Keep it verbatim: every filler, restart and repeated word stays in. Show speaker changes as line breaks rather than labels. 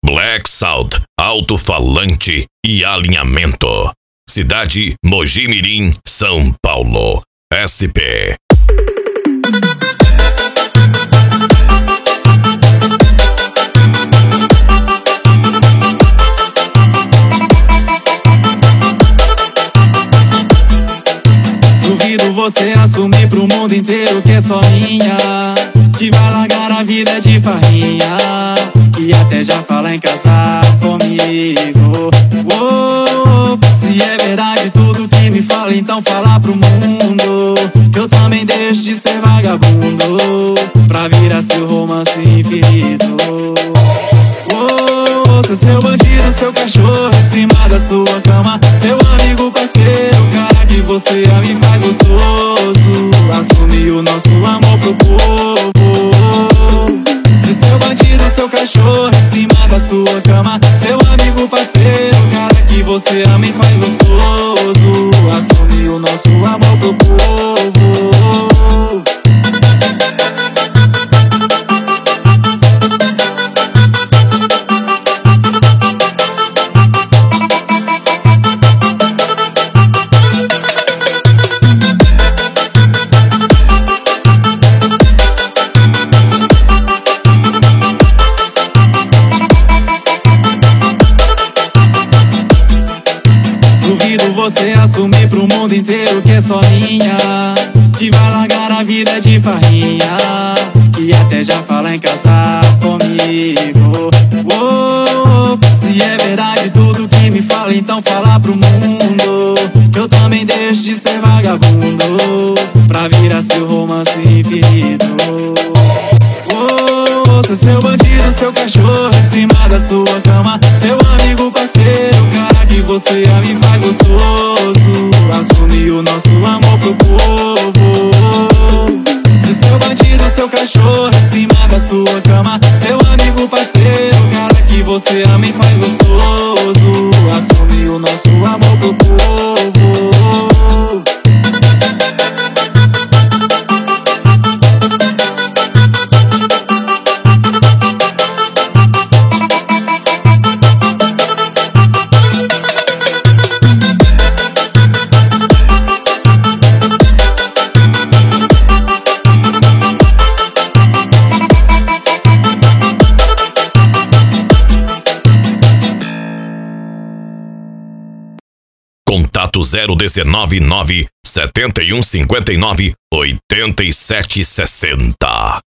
Black Sound, alto-falante e alinhamento. Cidade Mogi-mirim, São Paulo. S P.
Duvido você assumir pro mundo inteiro que é só minha, que vai largar a vida de farrinha e até já fala em casar comigo. Oh, se é verdade tudo que me fala, então fala pro mundo que eu também deixo de ser vagabundo pra virar seu romance infinito. Oh, você é seu bandido, seu cachorro em cima da sua cama, seu amigo, parceiro, cara que você a mim faz gostoso. Assumir o nosso amor pro povo. Se seu bandido, seu cachorro em cima da sua cama, seu amigo, parceiro, cara que você a mim faz gostoso. Assumir o nosso amor pro povo. Você assumir pro mundo inteiro que é só minha, que vai largar a vida de farrinha e até já fala em casar comigo. Oh, se é verdade tudo que me fala, então fala pro mundo que eu também deixo de ser vagabundo pra virar seu romance infinito. Oh, você é seu bandido, seu cachorro em cima da sua cama, seu amigo, parceiro, cara que você a mim faz gostoso. Assumir o nosso amor pro povo. Se seu bandido, seu cachorro em cima da sua cama, seu amigo, parceiro, cara que você a mim faz gostoso. Assumir o nosso amor pro povo.
Contato zero dezenove nove setenta e um cinquenta e nove oitenta e sete sessenta.